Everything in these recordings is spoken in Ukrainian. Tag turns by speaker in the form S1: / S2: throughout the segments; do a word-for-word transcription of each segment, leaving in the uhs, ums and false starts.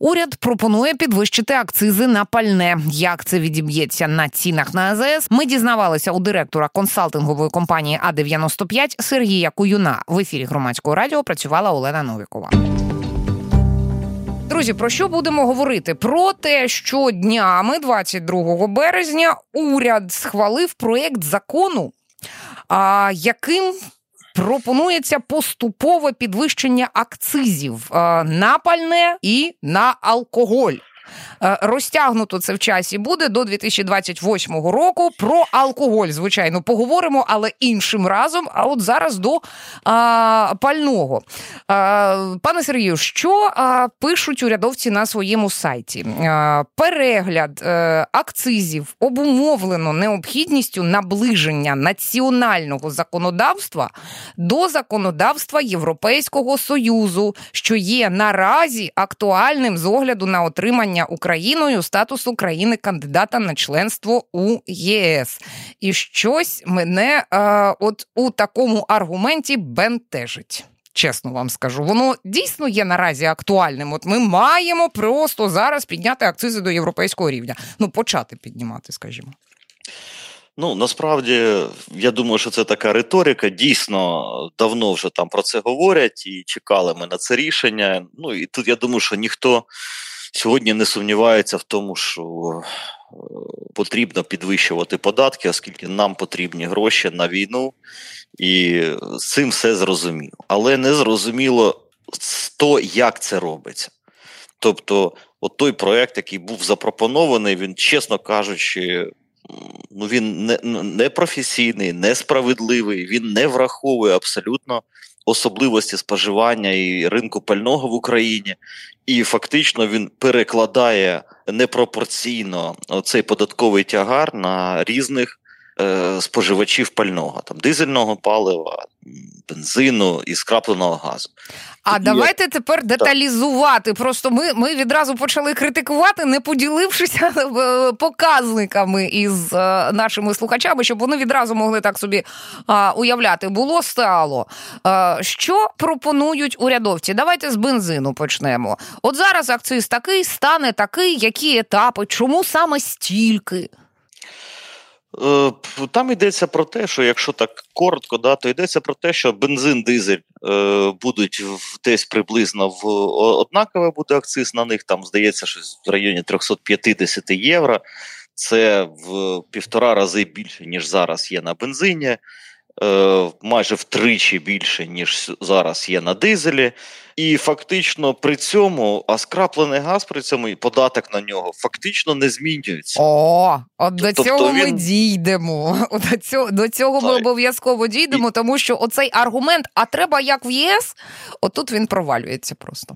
S1: Уряд пропонує підвищити акцизи на пальне. Як це відіб'ється на цінах на А З С, ми дізнавалися у директора консалтингової компанії А дев'яносто п'ять Сергія Куюна. В ефірі Громадського радіо працювала Олена Новікова. Друзі, про що будемо говорити? Про те, що днями двадцять другого березня уряд схвалив проєкт закону, а, яким пропонується поступове підвищення акцизів а, на пальне і на алкоголь. Розтягнуто це в часі буде до дві тисячі двадцять восьмого року. Про алкоголь, звичайно, поговоримо, але іншим разом. А от зараз до а, пального. А, пане Сергію, що а, пишуть урядовці на своєму сайті? А, перегляд а, акцизів обумовлено необхідністю наближення національного законодавства до законодавства Європейського Союзу, що є наразі актуальним з огляду на отримання Україною статусу країни-кандидата на членство у Є С. І щось мене е, от у такому аргументі бентежить. Чесно вам скажу, воно дійсно є наразі актуальним. От ми маємо просто зараз підняти акцизи до європейського рівня. Ну, почати піднімати, скажімо.
S2: Ну, насправді, я думаю, що це така риторика. Дійсно, давно вже там про це говорять і чекали ми на це рішення. Ну, і тут я думаю, що ніхто сьогодні не сумнівається в тому, що потрібно підвищувати податки, оскільки нам потрібні гроші на війну, і з цим все зрозуміло. Але не зрозуміло то, як це робиться. Тобто, от той проект, який був запропонований, він, чесно кажучи, ну, він не, не професійний, несправедливий, він не враховує абсолютно особливості споживання і ринку пального в Україні, і фактично він перекладає непропорційно цей податковий тягар на різних е, споживачів пального, там дизельного палива, бензину і скрапленого газу.
S1: А Тут давайте є... тепер деталізувати. Так. Просто ми, ми відразу почали критикувати, не поділившися показниками із е, нашими слухачами, щоб вони відразу могли так собі е, уявляти. Було, стало. Е, що пропонують урядовці? Давайте з бензину почнемо. От зараз акциз такий, стане такий, які етапи, чому саме стільки?
S2: Там йдеться про те, що якщо так коротко, да, то йдеться про те, що бензин, дизель е, будуть в, десь приблизно в однакове буде акциз на них, там здається, що в районі триста п'ятдесят євро, це в півтора рази більше, ніж зараз є на бензині, е, майже втричі більше, ніж зараз є на дизелі. І фактично при цьому, а скраплений газ при цьому і податок на нього фактично не змінюється.
S1: О, от до
S2: тобто
S1: цього
S2: він...
S1: ми дійдемо. До цього, до цього ми обов'язково дійдемо, і... тому що оцей аргумент, а треба як в Є С, отут він провалюється просто.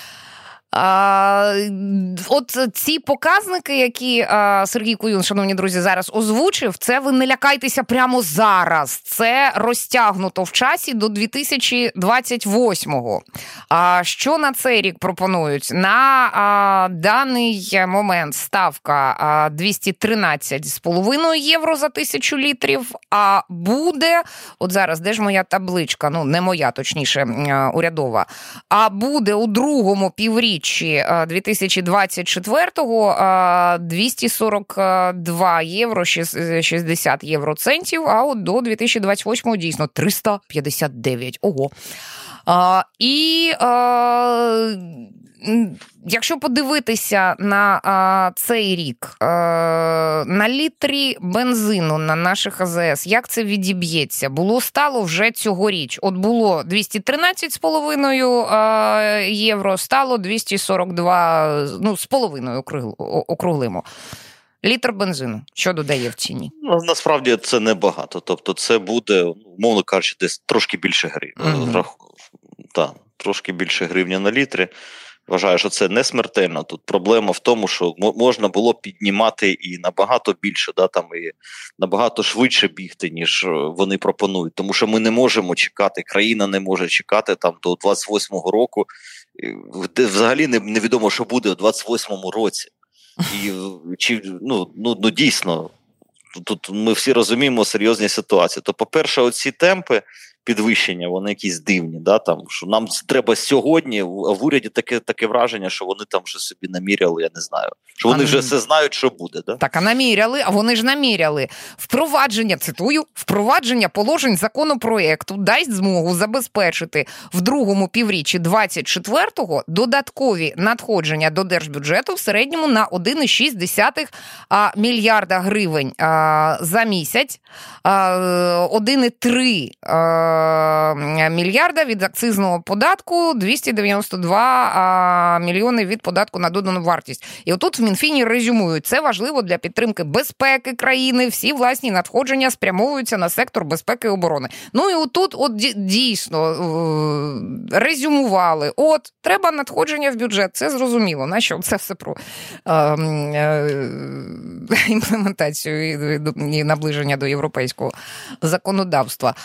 S1: А, от ці показники, які а, Сергій Куюн, шановні друзі, зараз озвучив, це ви не лякайтеся прямо зараз. Це розтягнуто в часі до дві тисячі двадцять восьмого. А що на цей рік пропонують? На а, даний момент ставка а, двісті тринадцять з половиною євро за тисячу літрів, а буде, от зараз, де ж моя табличка, ну не моя, точніше, урядова, а буде у другому півріччі дві тисячі двадцять четвертого двісті сорок два євро шістдесят євроцентів, а от до дві тисячі двадцять восьмого дійсно триста п'ятдесят дев'ять. Ого. А, і а, якщо подивитися на а, цей рік, а, на літрі бензину на наших А З С, як це відіб'ється? Було, стало вже цьогоріч. От було двісті тринадцять з половиною євро, стало двісті сорок два, ну, з половиною округлимо. Літр бензину, що додає в ціні? Ну,
S2: насправді це небагато. Тобто це буде, умовно кажучи, десь трошки більше гривень. Mm-hmm. Так, трошки більше гривня на літрі. Вважаю, що це не смертельно. Тут проблема в тому, що можна було піднімати і набагато більше, да, там і набагато швидше бігти, ніж вони пропонують. Тому що ми не можемо чекати, країна не може чекати там до двадцять восьмого року. Взагалі невідомо, що буде у двадцять восьмому році. І чи ну, ну, ну дійсно, тут ми всі розуміємо серйозні ситуації. То, по-перше, оці темпи підвищення, вони якісь дивні, да, там, що нам треба сьогодні, в уряді таке, таке враження, що вони там вже собі наміряли, я не знаю, що вони а, вже все знають, що буде. Да?
S1: Так, а наміряли, а вони ж наміряли. Впровадження, цитую, впровадження положень законопроекту дасть змогу забезпечити в другому півріччі двадцять четвертого додаткові надходження до держбюджету в середньому на один цілих шість десятих мільярда гривень а, за місяць, а, один цілих три мільярда від акцизного податку, двісті дев'яносто два а, мільйони від податку на додану вартість. І отут в Мінфіні резюмують, це важливо для підтримки безпеки країни, всі власні надходження спрямовуються на сектор безпеки і оборони. Ну і отут от дійсно резюмували, от, треба надходження в бюджет, це зрозуміло, на що це все про е, е, імплементацію і, і наближення до європейського законодавства.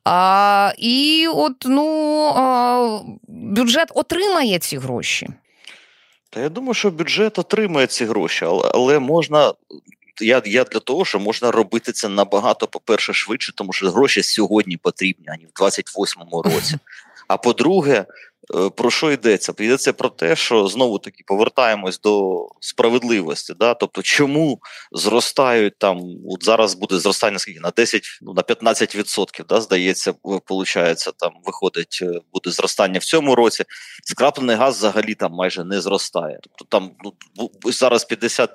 S1: А, і от, ну, а, бюджет отримає ці гроші.
S2: Та я думаю, що бюджет отримає ці гроші, але, але можна, я, я для того, що можна робити це набагато, по-перше, швидше, тому що гроші сьогодні потрібні, а не в двадцять восьмому році. А по-друге, про що йдеться? Йдеться про те, що знову-таки повертаємось до справедливості. Да? Тобто, чому зростають там, от зараз буде зростання скільки? На десять, ну, на п'ятнадцять відсотків, да, здається, виходить, там виходить, буде зростання в цьому році. Скраплений газ взагалі там майже не зростає. Тобто там ну, зараз п'ятдесят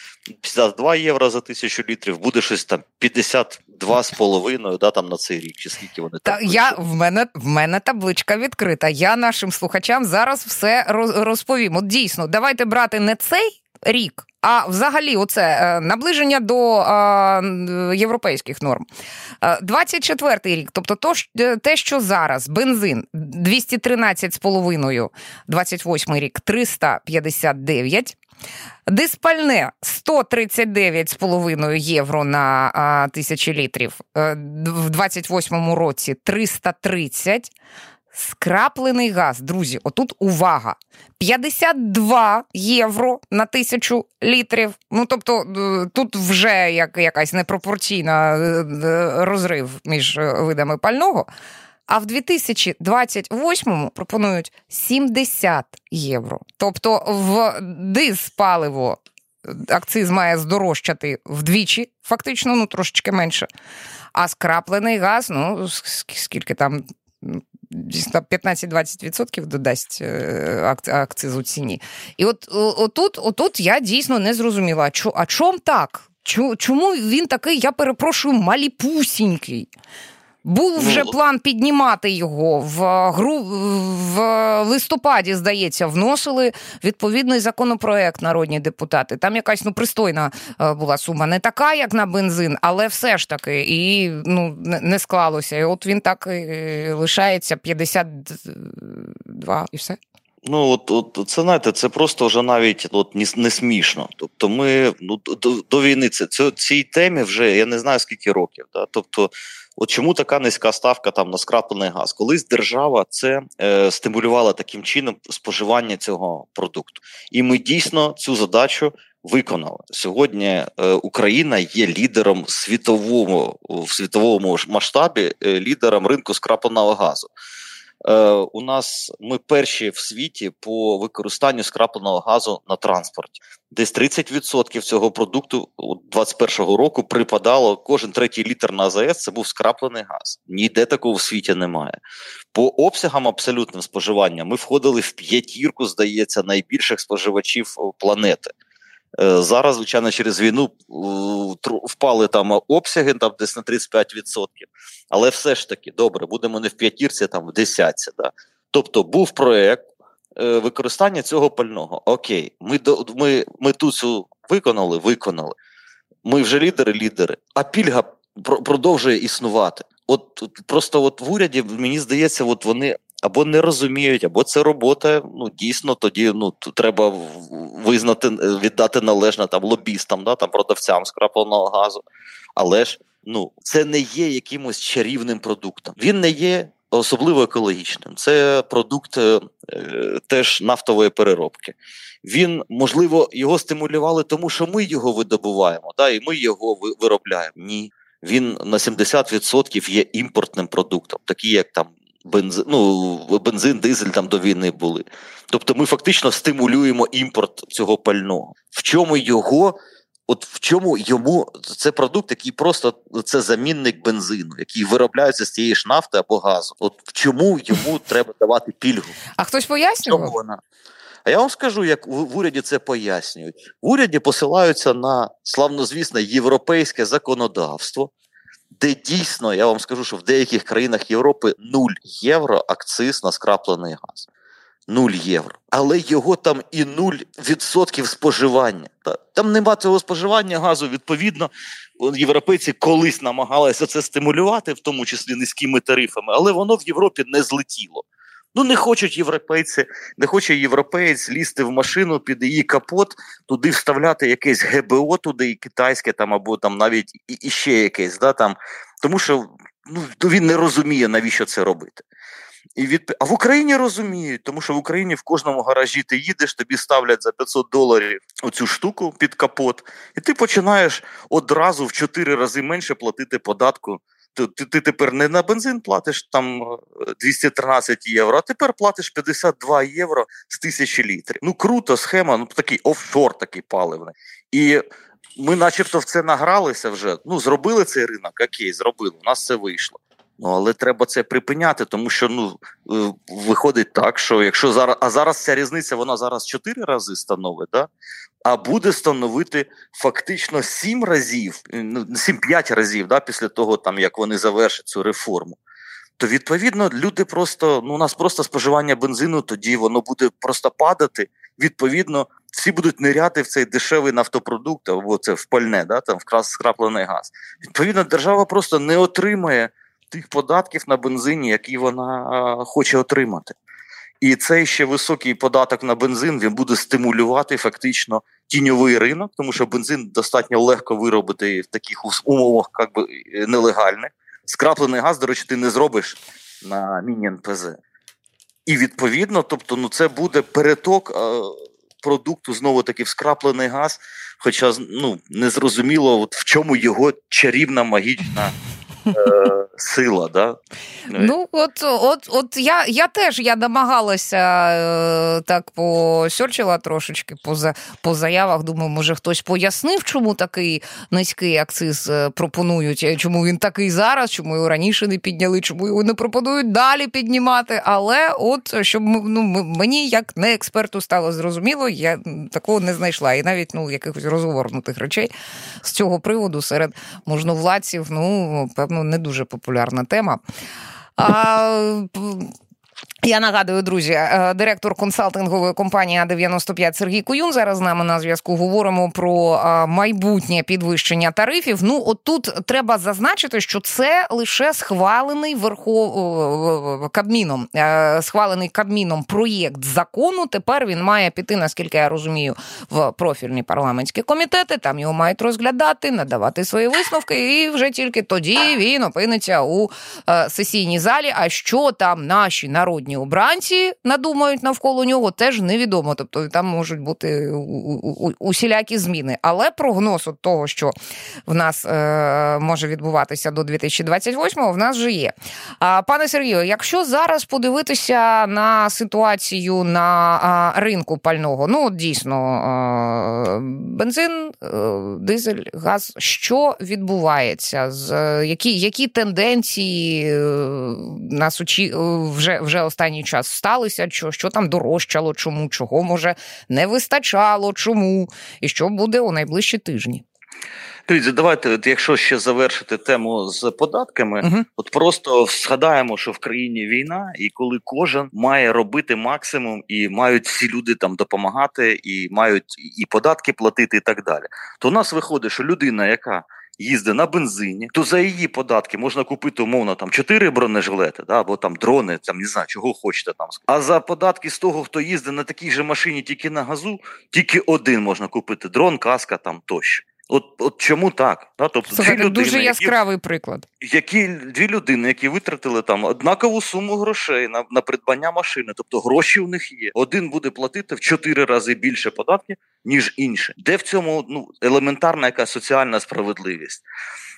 S2: два євро за тисячу літрів, буде щось там п'ятдесят два з половиною, да, там на цей рік, чи скільки вони там.
S1: Та, я, в, мене, в мене табличка відкрита. Я нашим слухачам зараз все розповім. От дійсно, давайте брати не цей рік, а взагалі оце наближення до а, європейських норм. двадцять четвертий рік, тобто то, те, що зараз бензин двісті тринадцять з половиною, двадцять восьмий рік триста п'ятдесят дев'ять, диспальне сто тридцять дев'ять з половиною євро на а, тисячі літрів, в двадцять восьмому році триста тридцять. Скраплений газ, друзі, отут увага, п'ятдесят два євро на тисячу літрів. Ну, тобто, тут вже як, якась непропорційна розрив між видами пального. А в дві тисячі двадцять восьмому пропонують сімдесят євро. Тобто в диспаливо акциз має здорожчати вдвічі, фактично, ну трошечки менше. А скраплений газ, ну скільки там, п'ятнадцять-двадцять відсотків додасть акциз у ціні. І от отут, отут я дійсно не зрозуміла, а, а чом так? Чому він такий, я перепрошую, маліпусінький? Був вже ну, план піднімати його, в, гру, в листопаді, здається, вносили відповідний законопроект народні депутати. Там якась, ну, пристойна була сума, не така, як на бензин, але все ж таки, і, ну, не склалося. І от він так і лишається п'ятдесят два і все.
S2: Ну, от, от це, знаєте, це просто вже навіть от, не, не смішно. Тобто ми, ну, до, до війни, це, це, цій темі вже, я не знаю, скільки років, да? Тобто, от чому така низька ставка там на скраплений газ? Колись держава це е, стимулювала таким чином споживання цього продукту. І ми дійсно цю задачу виконали. Сьогодні е, Україна є лідером світовому, в світовому масштабі, е, лідером ринку скрапленого газу. Е, у нас ми перші в світі по використанню скрапленого газу на транспорті. Десь тридцять відсотків цього продукту двадцять першого року припадало, кожен третій літр на АЗС це був скраплений газ. Ніде такого в світі немає. По обсягам абсолютним споживання ми входили в п'ятірку, здається, найбільших споживачів планети. Зараз, звичайно, через війну впали там обсяги там десь на тридцять п'ять відсотків. Але все ж таки, добре, будемо не в п'ятірці, там в десятці. Да? Тобто був проєкт використання цього пального. Окей, ми, ми, ми тут цю виконали, виконали. Ми вже лідери-лідери. А пільга продовжує існувати. От просто от в уряді, мені здається, от вони або не розуміють, або це робота, ну, дійсно, тоді, ну, треба визнати, віддати належне там лобістам, да, там продавцям скрапленого газу. Але ж, ну, це не є якимось чарівним продуктом. Він не є особливо екологічним. Це продукт е, теж нафтової переробки. Він, можливо, його стимулювали тому, що ми його видобуваємо, да, і ми його виробляємо. Ні. він на сімдесят відсотків є імпортним продуктом, такі як там бензин, ну, бензин, дизель там до війни були. Тобто ми фактично стимулюємо імпорт цього пального. В чому його, от в чому йому, це продукт, який просто, це замінник бензину, який виробляється з тієї ж нафти або газу. От в чому йому треба давати пільгу?
S1: А хтось пояснював?
S2: Чому вона? А я вам скажу, як в уряді це пояснюють. В уряді посилаються на славнозвісне європейське законодавство, де дійсно, я вам скажу, що в деяких країнах Європи нуль євро акциз на скраплений газ. нуль євро. Але його там і нуль відсотків споживання. Там нема цього споживання газу, відповідно, європейці колись намагалися це стимулювати, в тому числі низькими тарифами, але воно в Європі не злетіло. Ну, не хочуть європейці, не хоче європеєць лізти в машину під її капот, туди вставляти якесь ГБО туди, і китайське там, або там навіть і, і ще якесь, да, там, тому що ну, він не розуміє, навіщо це робити. І від... А в Україні розуміють, тому що в Україні в кожному гаражі ти їдеш, тобі ставлять за п'ятсот доларів оцю штуку під капот, і ти починаєш одразу в чотири рази менше платити податку. Ти, ти, ти тепер не на бензин платиш там двісті тринадцять євро, а тепер платиш п'ятдесят два євро з тисячі літрів. Ну круто, схема, ну такий офшор такий паливний. І ми начебто в це награлися вже. Ну зробили цей ринок, окей, зробили, у нас це вийшло. Ну, але треба це припиняти, тому що, ну, виходить так, що якщо зараз, а зараз ця різниця, вона зараз чотири рази становить, да? А буде становити фактично сім разів, ну, сім-п'ять разів, да, після того, там, як вони завершать цю реформу. То, відповідно, люди просто, ну, у нас просто споживання бензину, тоді воно буде просто падати, відповідно, всі будуть ниряти в цей дешевий нафтопродукт, або це в пальне, да, там, в скраплений газ. Відповідно, держава просто не отримає тих податків на бензині, які вона а, хоче отримати. І цей ще високий податок на бензин, він буде стимулювати фактично тіньовий ринок, тому що бензин достатньо легко виробити в таких умовах як би, нелегальних. Скраплений газ, до речі, ти не зробиш на міні-ен пе зе. І відповідно, тобто, ну, це буде переток а, продукту знову-таки в скраплений газ, хоча ну, не зрозуміло, от в чому його чарівна магічна Е, сила, да?
S1: Ну, от, от, от я, я теж я намагалася е, так посерчила трошечки по, за, по заявах, думаю, може хтось пояснив, чому такий низький акциз пропонують, чому він такий зараз, чому його раніше не підняли, чому його не пропонують далі піднімати, але от, щоб ну, мені, як не експерту, стало зрозуміло, я такого не знайшла, і навіть ну, якихось розгорнутих речей з цього приводу серед можновладців, ну, певно, не дуже популярна тема. А, я нагадую, друзі, директор консалтингової компанії А дев'яносто п'ять Сергій Куюн зараз з нами на зв'язку. Говоримо про майбутнє підвищення тарифів. Ну, от тут треба зазначити, що це лише схвалений Верхов... Кабміном, схвалений Кабміном проєкт закону. Тепер він має піти, наскільки я розумію, в профільні парламентські комітети. Там його мають розглядати, надавати свої висновки, і вже тільки тоді він опиниться у сесійній залі. А що там наші народні обранці надумають навколо нього, теж невідомо. Тобто там можуть бути усілякі зміни. Але прогноз от того, що в нас е, може відбуватися до дві тисячі двадцять восьмого, в нас вже є. А, пане Сергію, якщо зараз подивитися на ситуацію на а, ринку пального, ну, дійсно, а, бензин, а, дизель, газ, що відбувається? З, які, які тенденції нас очі... вже, вже останній час сталися, що, що там дорожчало, чому, чого, може, не вистачало, чому, і що буде у найближчі тижні?
S2: Дивіться, давайте, от, якщо ще завершити тему з податками, uh-huh. от просто згадаємо, що в країні війна, і коли кожен має робити максимум, і мають всі люди там допомагати, і мають і податки платити, і так далі, то у нас виходить, що людина, яка їздить на бензині, то за її податки можна купити, умовно, там, чотири бронежилети, да, або там дрони, там, не знаю, чого хочете там. А за податки з того, хто їздить на такій же машині тільки на газу, тільки один можна купити дрон, каска там тощо. От, от чому так? Да? Тобто,
S1: Слухайте,
S2: дві людини,
S1: дуже яскравий
S2: які,
S1: приклад.
S2: Які, дві людини, які витратили там однакову суму грошей на, на придбання машини, тобто гроші у них є. Один буде платити в чотири рази більше податків, ніж інший. Де в цьому ну, елементарна якась соціальна справедливість?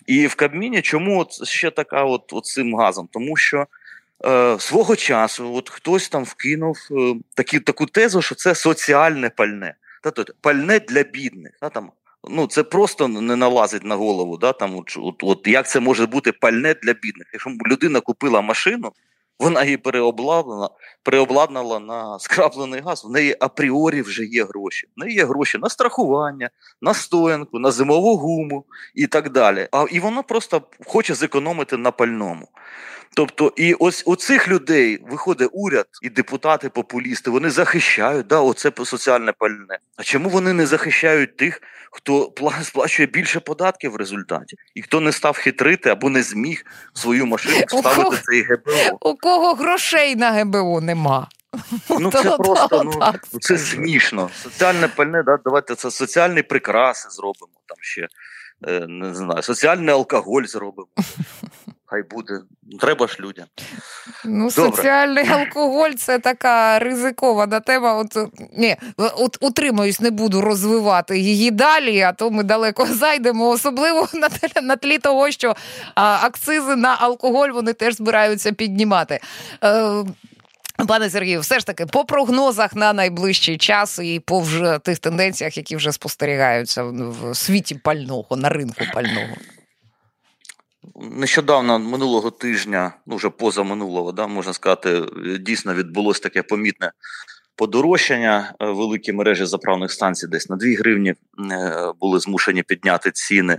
S2: І в Кабміні чому от ще така от, от цим газом? Тому що е, свого часу от хтось там вкинув е, такі, таку тезу, що це соціальне пальне. Та, тобто, пальне для бідних. Та, там, ну, це просто не налазить на голову. Да, там, от, от, от, як це може бути пальне для бідних? Якщо людина купила машину, вона її переобладнала, переобладнала на скраплений газ, в неї апріорі вже є гроші. В неї є гроші на страхування, на стоянку, на зимову гуму і так далі. А, і вона просто хоче зекономити на пальному. Тобто, і ось у цих людей виходить уряд і депутати-популісти, вони захищають, да, оце соціальне пальне. А чому вони не захищають тих, хто сплачує більше податків в результаті? І хто не став хитрити або не зміг в свою машину вставити кого, цей ГБО?
S1: У кого грошей на ГБО нема?
S2: Ну це то, просто, то, ну, так, це смішно. Соціальне пальне, да, давайте це соціальні прикраси зробимо, там ще, е, не знаю, соціальний алкоголь зробимо. Хай буде. Треба ж людям.
S1: Ну, добре. Соціальний алкоголь – це така ризикована тема. От, ні, от, утримуюсь, не буду розвивати її далі, а то ми далеко зайдемо. Особливо на, на тлі того, що а, акцизи на алкоголь вони теж збираються піднімати. Е, Пане Сергію, все ж таки, по прогнозах на найближчий час і по вже тих тенденціях, які вже спостерігаються в світі пального, на ринку пального.
S2: Нещодавно, минулого тижня, ну вже позаминулого, да, можна сказати, дійсно відбулось таке помітне подорожчання. Великі мережі заправних станцій десь на дві гривні були змушені підняти ціни.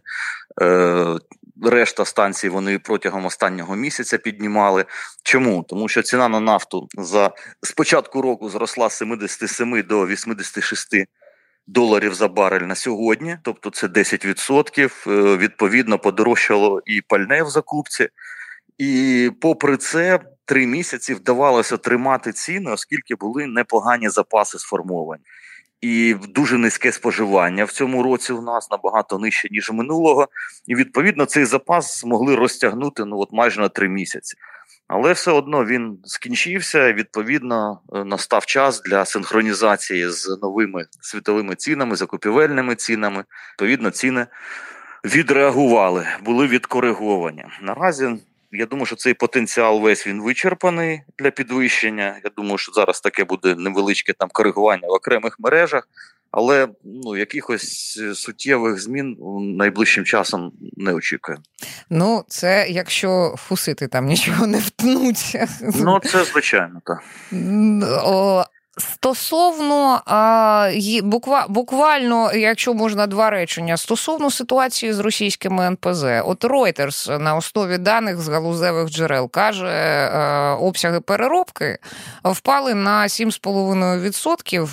S2: Решта станцій вони протягом останнього місяця піднімали. Чому? Тому що ціна на нафту за, з початку року зросла з сімдесят сім до вісімдесят шість доларів за барель на сьогодні, тобто це десять відсотків, відповідно подорожчало і пальне в закупці. І попри це, три місяці вдавалося тримати ціни, оскільки були непогані запаси сформовані. І дуже низьке споживання в цьому році у нас набагато нижче, ніж минулого. І відповідно цей запас змогли розтягнути ну, от майже на три місяці. Але все одно він скінчився, і відповідно настав час для синхронізації з новими світовими цінами, закупівельними цінами. Відповідно, ціни відреагували, були відкориговані. Наразі, я думаю, що цей потенціал весь він вичерпаний для підвищення. Я думаю, що зараз таке буде невеличке там коригування в окремих мережах, але ну, якихось суттєвих змін найближчим часом не очікую.
S1: Ну, це якщо фусити там нічого не втнуть.
S2: Ну, це звичайно, так.
S1: О, стосовно, а, буква, буквально, якщо можна два речення, стосовно ситуації з російськими ен пе зет. От Reuters на основі даних з галузевих джерел каже, а, обсяги переробки впали на сім цілих п'ять десятих відсотка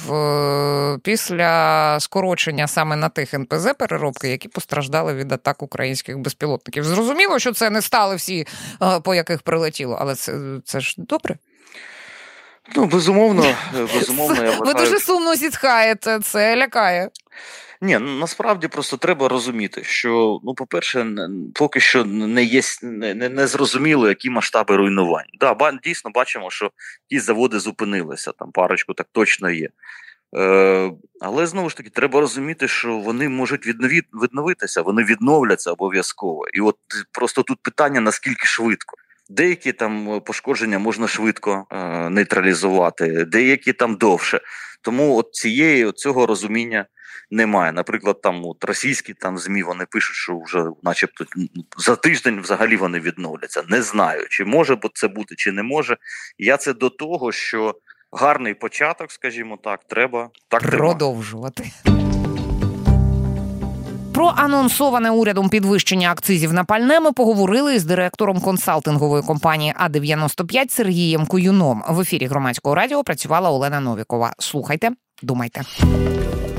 S1: після скорочення саме на тих ен пе зет переробки, які постраждали від атак українських безпілотників. Зрозуміло, що це не стали всі, по яких прилетіло, але це, це ж добре.
S2: Ну, безумовно, безумовно, я вважаю...
S1: Ви дуже сумно зітхаєте, це лякає.
S2: Ні, насправді просто треба розуміти, що, ну, по-перше, поки що не є, не, не зрозуміло, які масштаби руйнувань. Да, дійсно бачимо, що ті заводи зупинилися, там парочку так точно є. Е, але, знову ж таки, треба розуміти, що вони можуть віднові, відновитися, вони відновляться обов'язково. І от просто тут питання, наскільки швидко. Деякі там пошкодження можна швидко е, нейтралізувати, деякі там довше. Тому от цієї, от цього розуміння немає. Наприклад, там от російські там ЗМІ, вони пишуть, що вже начебто за тиждень взагалі вони відновляться. Не знаю, чи може це бути, чи не може. Я це до того, що гарний початок, скажімо так, треба так
S1: продовжувати. Про анонсоване урядом підвищення акцизів на пальне ми поговорили з директором консалтингової компанії А дев'яносто п'ять Сергієм Куюном. В ефірі Громадського радіо працювала Олена Новікова. Слухайте, думайте.